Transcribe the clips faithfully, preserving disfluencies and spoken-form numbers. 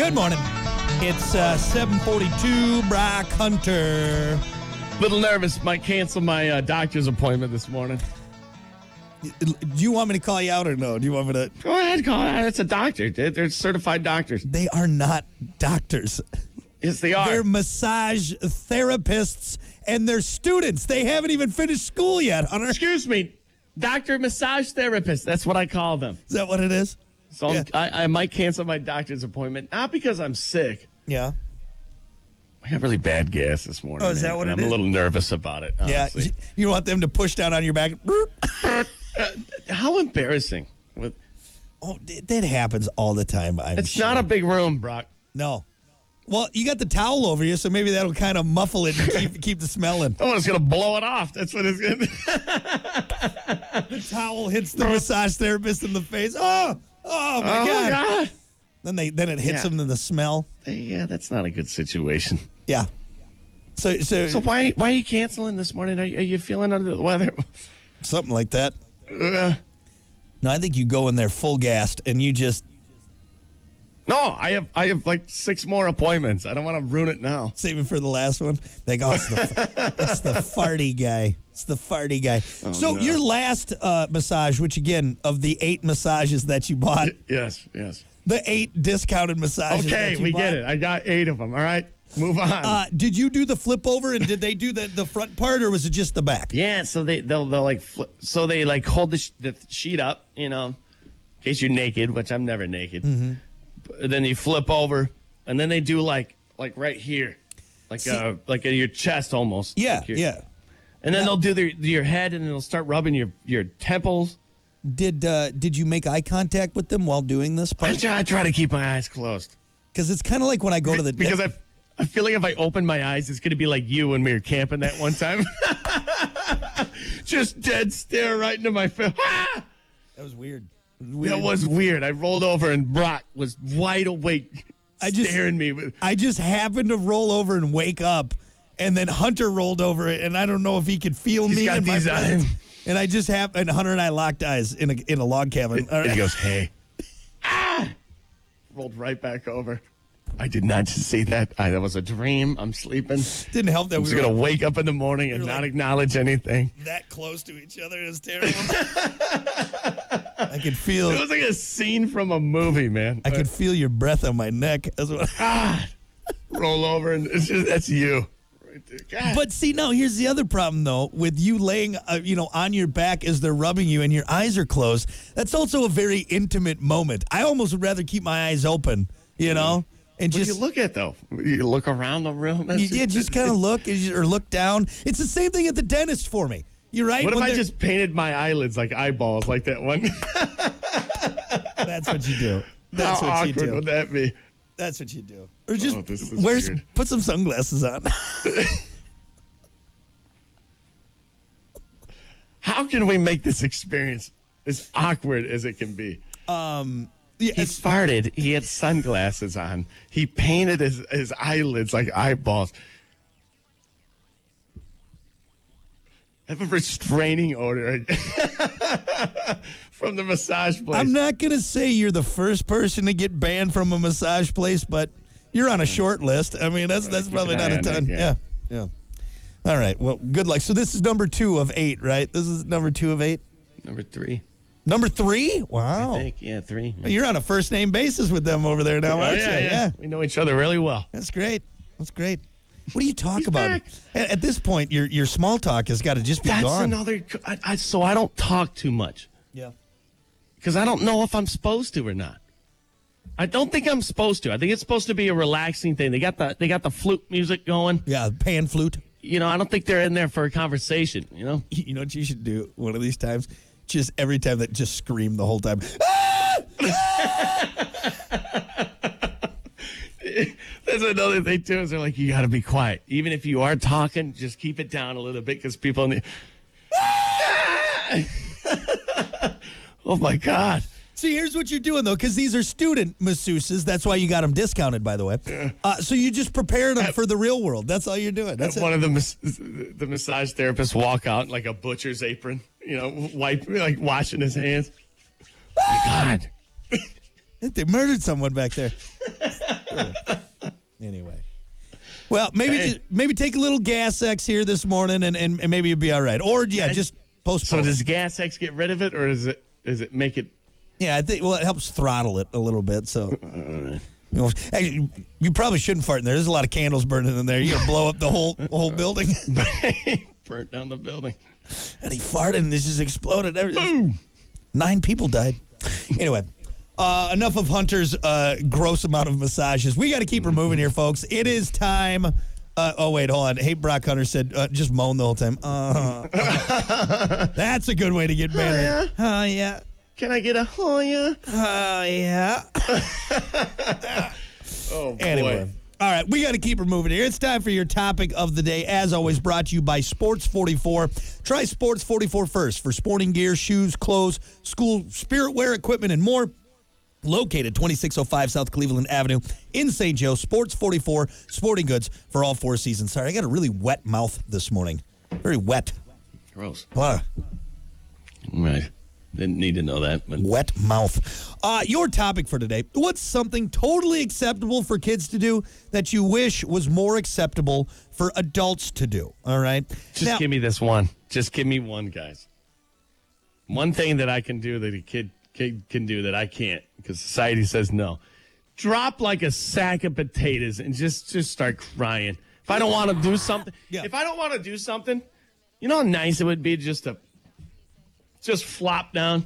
Good morning. It's uh, seven forty-two. Brock Hunter. Little nervous. Might cancel my uh, doctor's appointment this morning. Do you want me to call you out or no? Do you want me to? Go ahead, call it. It's a doctor. They're they're certified doctors. They are not doctors. Yes, they are. They're massage therapists and they're students. They haven't even finished school yet, Hunter. Excuse me, doctor massage therapist. That's what I call them. Is that what it is? So Yeah. I, I might cancel my doctor's appointment, not because I'm sick. Yeah. I got really bad gas this morning. Oh, is that man, what and it I'm is? a little nervous about it. Yeah. Honestly. You want them to push down on your back? Uh, how embarrassing. With, Oh, that happens all the time. I'm it's sure. not a big room, Brock. No. Well, you got the towel over you, so maybe that'll kind of muffle it and keep, keep the smell in. Oh, it's going to blow it off. That's what it's going to The towel hits the massage therapist in the face. Oh, oh my Oh, God. my God. Then they then it hits Yeah. them in the smell. Yeah, that's not a good situation. Yeah. So so, So why why are you canceling this morning? Are you, are you feeling under the weather? something like that. Uh, No, I think you go in there full gassed and you just no, I have I have like six more appointments. I don't want to ruin it now. save it for the last one. Like, oh, it's the, it's the farty guy. It's the farty guy. Oh, so no. your last uh, massage, which again, of the eight massages that you bought, Yes, yes. the eight discounted massages Okay, that you we bought, get it. I got eight of them. All right, move on. Uh, did you do the flip over and did they do the, the front part or was it just the back? yeah, so they they'll they'll like flip, so they like hold the, sh- the sheet up, you know, in case you're naked, which I'm never naked. Mm-hmm. But then you flip over, and then they do like like right here, like See- uh like at your chest almost. Yeah, Like your- yeah. And then they'll do their, your head, and they'll start rubbing your, your temples. Did uh, did you make eye contact with them while doing this I part? try, I try to keep my eyes closed. Because it's kind of like when I go to the Because I, I feel like if I open my eyes, it's going to be like you when we were camping that one time. Just dead stare right into my face. Ah! that was weird. That was weird. I rolled over, and Brock was wide awake, I just- staring me. With, I just happened to roll over and wake up, and then Hunter rolled over it, and I don't know if he could feel He's me. got in my these presence. eyes. And I just happened, and Hunter and I locked eyes in a in a log cabin. All and right. he goes, hey. Ah! Rolled right back over. I did not see that. I, that was a dream. I'm sleeping. Didn't help that I we was were going to wake up in the morning and You're not like- acknowledge anything. that close to each other. It was terrible. I could feel It was like a scene from a movie, man. I could feel your breath on my neck. That's what. God, roll over and it's just that's you. Right there. God. But see, now here's the other problem, though, with you laying, uh, you know, on your back as they're rubbing you and your eyes are closed. That's also a very intimate moment. I almost would rather keep my eyes open, you know, and what do just you look at though? You look around the room. That's you, yeah, just kind of look as you- or look down. It's the same thing at the dentist for me. You're right. What if when I they're- just painted my eyelids like eyeballs, like that one? That's what you do. That's How what you awkward do. would that be? That's what you do. Or just Oh, this is wear, weird. put some sunglasses on. How can we make this experience as awkward as it can be? Um, yeah, He it's- farted. He had sunglasses on. He painted his, his eyelids like eyeballs. I have a restraining order from the massage place. I'm not going to say you're the first person to get banned from a massage place, but you're on a short list. I mean, that's that's keep probably an not eye a on ton. it, Yeah. yeah. yeah. All right. Well, good luck. So this is number two of eight, right? This is number two of eight. Number three. Number three? Wow. I think, yeah, three. You're on a first name basis with them over there now, Oh, aren't yeah, you? yeah, We know each other really well. That's great. That's great. What do you talk He's about? back. At, at this point, your your small talk has got to just be That's gone. another. I, I, so I don't talk too much yeah. because I don't know if I'm supposed to or not. I don't think I'm supposed to. I think it's supposed to be a relaxing thing. They got the they got the flute music going. Yeah, pan flute. You know, I don't think they're in there for a conversation. You know, You know what you should do one of these times? Just every time that just scream the whole time. Ah! that's another thing too. Is they're like, you got to be quiet, even if you are talking. Just keep it down a little bit because people. Need... oh my God. See, here's what you're doing, though, because these are student masseuses. That's why you got them discounted, by the way. Uh, so you just prepare them for the real world. That's all you're doing. That's One it. of the mas- the massage therapists walk out in like a butcher's apron, you know, wipe like washing his hands. Oh my God. They murdered someone back there. Anyway. Well, maybe Hey. just, maybe take a little gas X here this morning, and, and, and maybe you'll be all right. Or, yeah, just postpone. So does Gas X get rid of it, or does it does it make it? Yeah, I think, well, it helps throttle it a little bit, so. You know, hey, you probably shouldn't fart in there. There's a lot of candles burning in there. You're going to blow up the whole whole building. Burnt down the building. And he farted and this just exploded. Boom. Nine people died. Anyway, uh, enough of Hunter's uh, gross amount of massages. We got to keep her moving here, folks. It is time. Uh, oh, wait, hold on. Hey, Brock Hunter said uh, just moan the whole time. Uh, that's a good way to get better. Oh, yeah. Can I get a oh yeah? Oh, yeah. Oh, boy. Anyway. All right, we got to keep her moving here. It's time for your topic of the day, as always, brought to you by Sports forty-four. Try Sports forty-four first for sporting gear, shoes, clothes, school, spirit wear, equipment, and more. Located twenty-six oh five South Cleveland Avenue in Saint Joe. Sports forty-four, sporting goods for all four seasons. Sorry, I got a really wet mouth this morning. Very wet. Gross. Wow. Right. Didn't need to know that. But. Wet mouth. Uh, your topic for today. What's something totally acceptable for kids to do that you wish was more acceptable for adults to do? All right? Just Now- give me this one. Just give me one, guys. One thing that I can do that a kid, kid can do that I can't because society says no. Drop like a sack of potatoes and just, just start crying. If I don't want to do something, Yeah. if I don't want to do something, you know how nice it would be just to just flop down.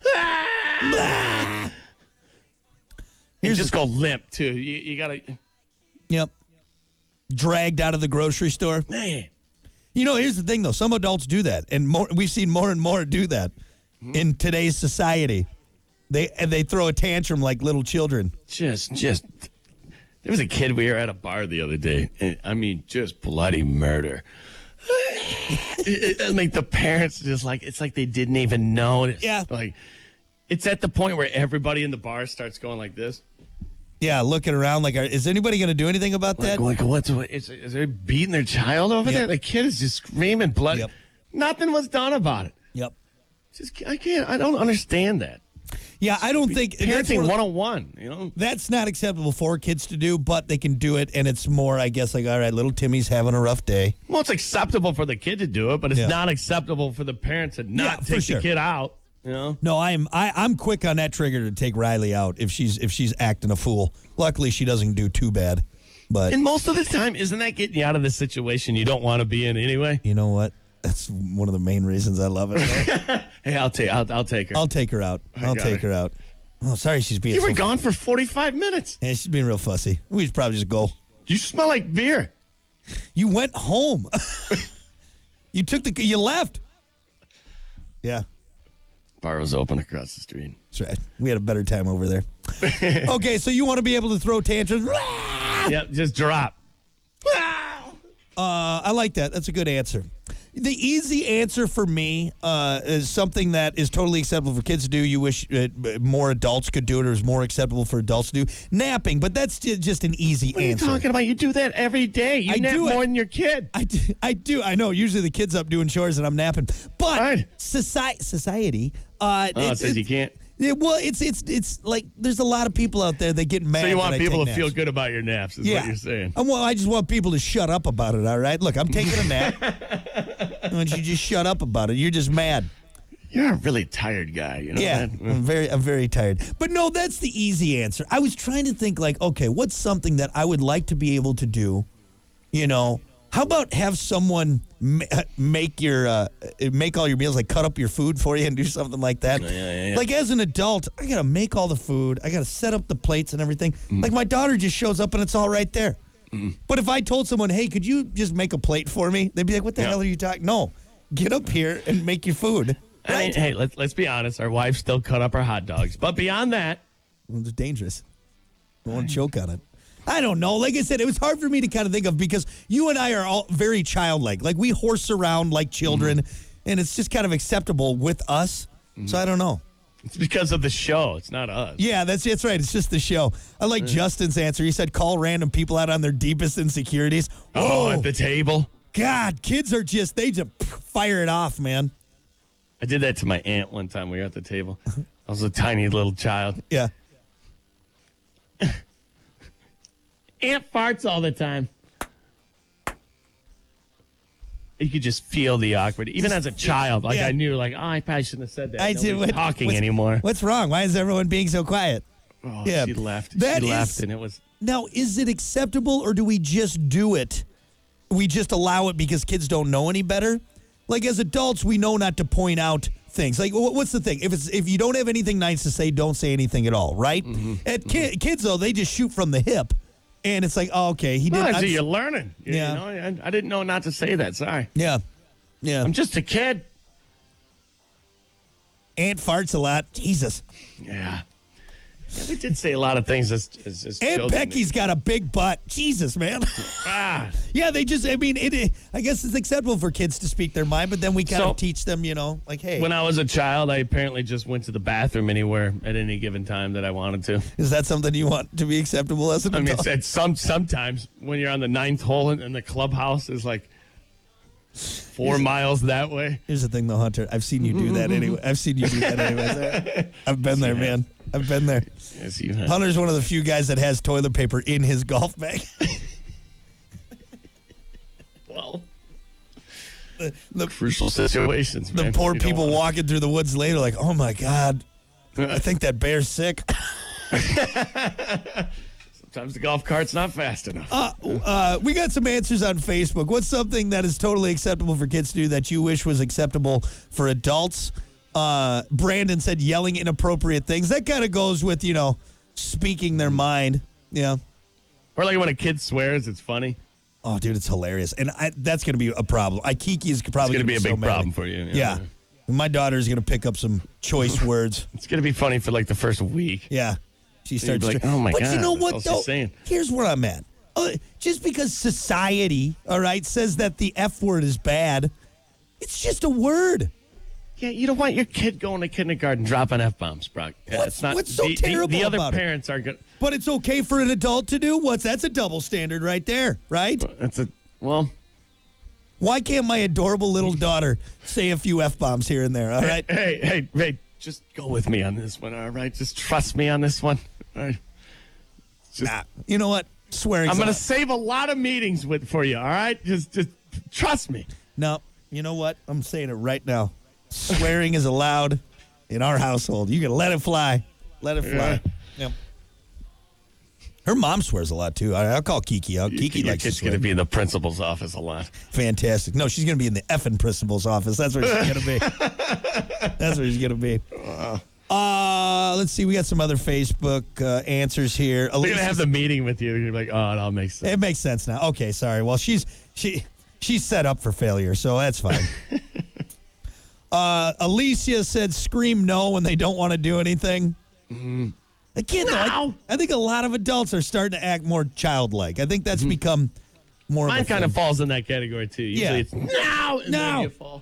Ah! Here's just go limp too. You, you gotta, Yep. Dragged out of the grocery store. man. You know, here's the thing, though. Some adults do that, and more, we've seen more and more do that in today's society. They and they throw a tantrum like little children. Just, just. There was a kid we were at a bar the other day. And, I mean, just bloody murder. it, it, like the parents just like it's like they didn't even notice. Yeah. Like it's at the point where everybody in the bar starts going like this. Yeah, looking around like, are, is anybody going to do anything about Like, that? like what's what? Is, is they beating their child over Yep. there? The kid is just screaming blood. Yep. Nothing was done about it. Yep. Just I can't. I don't understand that. Yeah, I don't think that's Parenting one of the- one oh one. You know. That's not acceptable for kids to do, but they can do it, and it's more, I guess, like, all right, little Timmy's having a rough day. Well, it's acceptable for the kid to do it, but it's Yeah. not acceptable for the parent to not Yeah, for take sure. the kid out. You know. No, I'm I, I'm quick on that trigger to take Riley out if she's if she's acting a fool. Luckily, she doesn't do too bad, but And most of the time, isn't that getting you out of the situation you don't want to be in anyway? you know what? That's one of the main reasons I love it. Hey, I'll take I'll, I'll take her. I'll take her out. I'll got take her. her out. Oh, sorry, she's being you were so, gone for forty-five minutes. yeah, she's being real fussy. We should probably just go. You smell like beer. You went home. You took the you left. Yeah. Bar was open across the street. That's right. We had a better time over there. Okay, so you want to be able to throw tantrums? Yep, just drop. Uh, I like that. That's a good answer. The easy answer for me uh, is something that is totally acceptable for kids to do. You wish uh, more adults could do it, or is more acceptable for adults to do. Napping, but that's ju- just an easy What are you answer. talking about? You do that every day. You I nap do it. more than your kid. I do, I do. I know. Usually the kid's up doing chores and I'm napping. But Right. society, society. Uh, Oh, it says you can't. Yeah, well, it's it's it's like there's a lot of people out there that get mad. So you when want I people to take feel naps. good about your naps, is Yeah, what you're saying. Uh, Well, I just want people to shut up about it. All right, look, I'm taking a nap. Why don't you just shut up about it? You're just mad. You're a really tired guy, you know Yeah, that? I'm very, I'm very tired. But no, that's the easy answer. I was trying to think like, okay, what's something that I would like to be able to do? You know, how about have someone ma- make your uh, make all your meals, like cut up your food for you and do something like that? Yeah, yeah, yeah. Like as an adult, I gotta make all the food. I gotta set up the plates and everything. Mm. Like my daughter just shows up and it's all right there. But if I told someone, hey, could you just make a plate for me? They'd be like, what the Yeah. hell are you talking? No, get up here and make your food. I mean, hey, let's let's be honest. Our wives still cut up our hot dogs, but beyond that, It's dangerous. I want to choke on it. I don't know. Like I said, it was hard for me to kind of think of because you and I are all very childlike. Like we horse around like children, and it's just kind of acceptable with us. So I don't know. it's because of the show. It's not us. Yeah, that's that's right. It's just the show. I like Justin's answer. He said, "Call random people out on their deepest insecurities." Oh, Whoa, at the table. God, kids are just they just fire it off, man. I did that to my aunt one time. We were at the table. I was a tiny little child. Yeah. Aunt farts all the time. You could just feel the awkward, even as a child. Like Yeah. I knew, like, oh, I probably shouldn't have said that. I Nobody's did. What, talking what's, anymore. What's wrong? Why is everyone being so quiet? Oh, Yeah. she left. That she left, is- and it was. Now, is it acceptable or do we just do it? We just allow it because kids don't know any better? Like as adults, we know not to point out things. Like wh- what's the thing? If it's if you don't have anything nice to say, don't say anything at all, right? Mm-hmm. At ki- kids though, they just shoot from the hip. And it's like, oh, okay, he No, did so I'm- you're learning. You, Yeah. you know, I, I didn't know not to say that. Sorry. Yeah. Yeah. I'm just a kid. Aunt farts a lot. Jesus. Yeah. Yeah, they did say a lot of things as, as, as Aunt children. Becky's got a big butt. Jesus, man. Ah. Yeah, they just, I mean, it, it, I guess it's acceptable for kids to speak their mind, but then we kind So- of teach them, you know, like, hey, When I was a child, I apparently just went to the bathroom anywhere at any given time that I wanted to. is that something you want to be acceptable as an I mean, adult? it's, it's some sometimes when you're on the ninth hole and the clubhouse is like four miles that way. Here's the thing, though, Hunter. I've seen you do that anyway. I've seen you do that anyways. I've been there, man. I've been there. Yes, you have. Hunter's one of the few guys that has toilet paper in his golf bag. Well, The, the, crucial situations, the man. poor You don't people wanna- walking through the woods later, like, oh my God, I think that bear's sick. Sometimes the golf cart's not fast enough. Uh, uh, we got some answers on Facebook. What's something that is totally acceptable for kids to do that you wish was acceptable for adults? Uh, Brandon said yelling inappropriate things. That kind of goes with, you know, speaking their mind. Yeah. Or like when a kid swears, it's funny. Oh, dude, it's hilarious. And I, that's going to be a problem. Ikiki is probably It's going to be a so big mad. problem for you. Yeah. My daughter's going to pick up some choice words. It's going to be funny for like the first week. Yeah. She You'd starts be like, to- "Oh my but God, you know what what, else though? is saying?" Here's where I'm at. Uh, just because society, all right, says that the F word is bad, it's just a word. Yeah, you don't want your kid going to kindergarten dropping F-bombs, Brock. Yeah, What's- it's not, what's so the, the- terrible The, other about it? parents are going to... But it's okay for an adult to do? What's That's a double standard right there, right? That's a... Well... Why can't my adorable little daughter say a few F-bombs here and there, all right? Hey, hey, hey, just go with me on this one, all right? Just trust me on this one. All right? Just, Nah. You know what? Swearing. I'm going to save a lot of meetings with for you, all right? Just, just trust me. No, you know what? I'm saying it right now. Swearing is allowed in our household. You can let it fly. Let it fly. Yep. Her mom swears a lot, too. I, I'll call Kiki out. Kiki Your likes to kid's swear. going to be in the principal's office a lot. Fantastic. No, she's going to be in the effing principal's office. That's where she's going to be. That's where she's going to be. Uh, let's see. We got some other Facebook uh, answers here. They're going Elise to have is- the meeting with you. You're like, oh, it all makes sense. It makes sense now. Okay, sorry. Well, she's she she's set up for failure, so that's fine. uh, Alicia said, "Scream no when they don't want to do anything." Mm-hmm. Again, though, I, No. I think a lot of adults are starting to act more childlike. I think that's become more. Mine of a kind of thing. falls in that category, too. Usually Yeah. it's now and No. then you fall.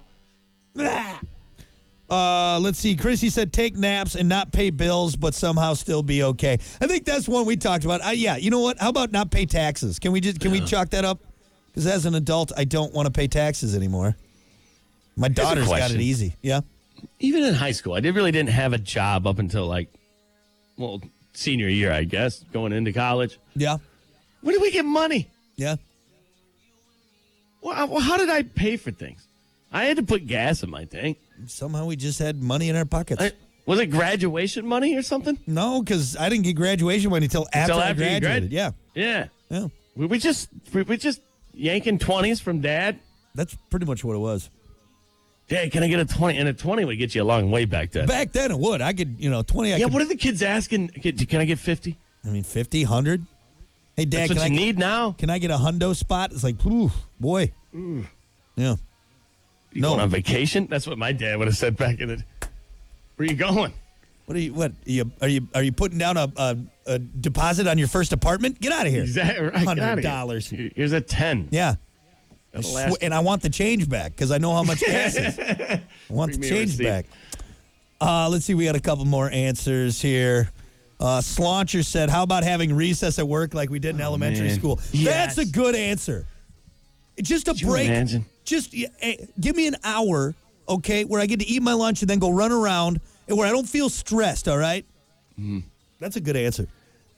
Uh, let's see. Chrissy said, "Take naps and not pay bills, but somehow still be okay." I think that's one we talked about. Uh, yeah, you know what? How about not pay taxes? Can we just can we chalk that up? Because as an adult, I don't want to pay taxes anymore. My daughter's got it question. easy. Yeah. Even in high school, I did really didn't have a job up until like, well, senior year, I guess, going into college. Yeah. Where did we get money? Yeah. Well, well, how did I pay for things? I had to put gas in my tank. Somehow we just had money in our pockets. I, was it graduation money or something? no, because I didn't get graduation money until after, Until I after you graduated. grad- Yeah. Yeah. Yeah. We we just we, we just yanking twenties from dad. That's pretty much what it was. Dad, can I get a twenty? And a twenty would get you a long way back then. Back then it would. I could, you know, twenty. I yeah, could, what are the kids asking? Can can I get fifty? I mean, fifty, one hundred. Hey, Dad, That's what can you I, need now. can I get a hundo spot? It's like, ooh, boy. Yeah. You No. going on vacation? That's what my dad would have said back in the. Where you going? What are you? What are you? Are you? Are you putting down a, a, a deposit on your first apartment? Get out of here. Exactly right. Hundred dollars. Here's a ten. Yeah. I That'll sw- last. and I want the change back because I know how much gas is. I want the Bring me a change receipt. back. Uh, let's see. We got a couple more answers here. Uh, Slauncher said, "How about having recess at work like we did in elementary man. school?" Yes. That's a good answer. Just a Could you break. imagine? Just eh, give me an hour, okay, where I get to eat my lunch and then go run around and where I don't feel stressed. All right. Mm-hmm. That's a good answer.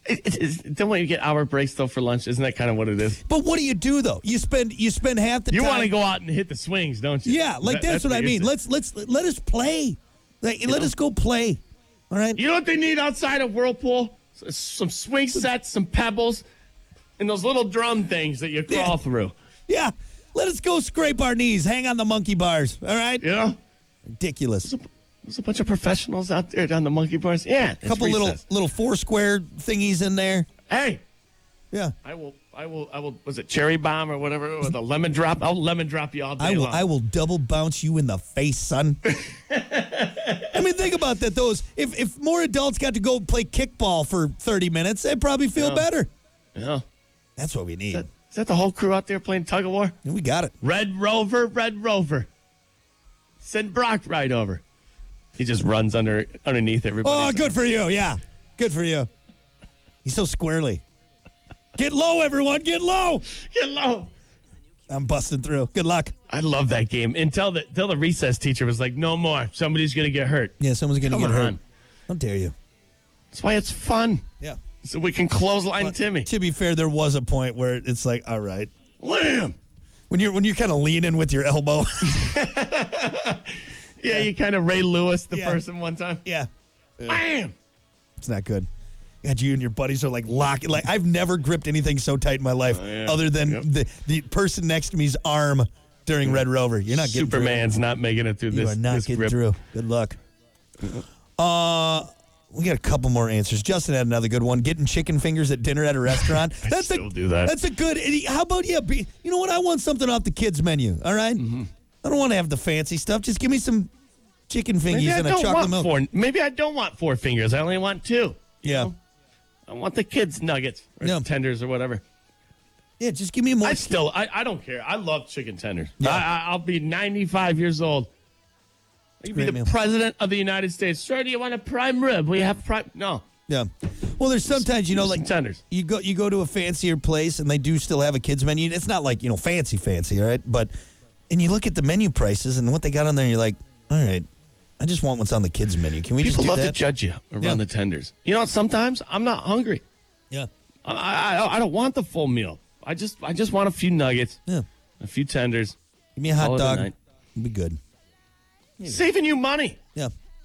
It, it is, don't you get hour breaks though for lunch? Isn't that kind of what it is? But what do you do though? You spend you spend half the You time. want to go out and hit the swings, don't you? Yeah, like That- that's, what I you're mean. saying. Let's let's let us play. Like, let know? us go play. All right. You know what they need outside of Whirlpool? S- Some swing sets, some pebbles, and those little drum things that you crawl Yeah. through. Yeah. Let us go scrape our knees. Hang on the monkey bars. All right. You know, Ridiculous. there's a bunch of professionals out there down the monkey bars. Yeah, A couple little little four square thingies in there. Hey, Yeah. I will, I will, I will. Was it cherry bomb or whatever? With a lemon drop? I'll lemon drop you all day I will long. I will double bounce you in the face, son. I mean, think about that. Those if if more adults got to go play kickball for thirty minutes, they'd probably feel Yeah. better. Yeah. That's what we need. Is that, is that the whole crew out there playing tug of war? We got it. Red Rover, Red Rover. Send Brock right over. He just runs under underneath everybody. Oh, good for you. Yeah. Good for you. He's so squarely. Get low, everyone. Get low. Get low. I'm busting through. Good luck. I love that game. Until the, until the recess teacher was like, no more. Somebody's going to get hurt. Yeah, someone's going to Come get hurt. on. How dare you? That's why it's fun. Yeah. So we can clothesline But Timmy. To be fair, there was a point where it's like, all right. Wham! When you're when you're kind of leaning with your elbow. Yeah, you kind of Ray Lewis the Yeah. person one time. yeah. Bam! It's not good. God, you and your buddies are like locking. Like I've never gripped anything so tight in my life, Oh, yeah. other than Yep. the the person next to me's arm during Red Rover. You're not getting Superman's not making it through through. You this. are not this getting grip. through. Good luck. Uh, we got a couple more answers. Justin had another good one. Getting chicken fingers at dinner at a restaurant. I That's still a, do that. That's a good. How about yeah? Be, you know what? I want something off the kids menu. All right? Mm-hmm. I don't want to have the fancy stuff. Just give me some chicken fingies Maybe I and a don't chocolate want milk. four. Maybe I don't want four fingers. I only want two. Yeah. I want the kids' nuggets or Yeah. tenders or whatever. Yeah, just give me more. I still, I, I don't care. I love chicken tenders. Yeah. I, I, I'll be ninety-five years old. I could be Great the meal. president of the United States. Sir, do you want a prime rib? We have prime. No. Yeah. Well, there's sometimes you know, Some like tenders. you go you go to a fancier place and they do still have a kids menu. It's not like you know fancy fancy, all right? But and you look at the menu prices and what they got on there, and you're like, all right, I just want what's on the kids menu. Can we People just do love that? to judge you around Yeah. the tenders. You know, sometimes I'm not hungry. Yeah. I, I, I don't want the full meal. I just, I just want a few nuggets, Yeah. a few tenders. Give me a hot Call it a dog. night. It'll be good. Saving you money. Yeah.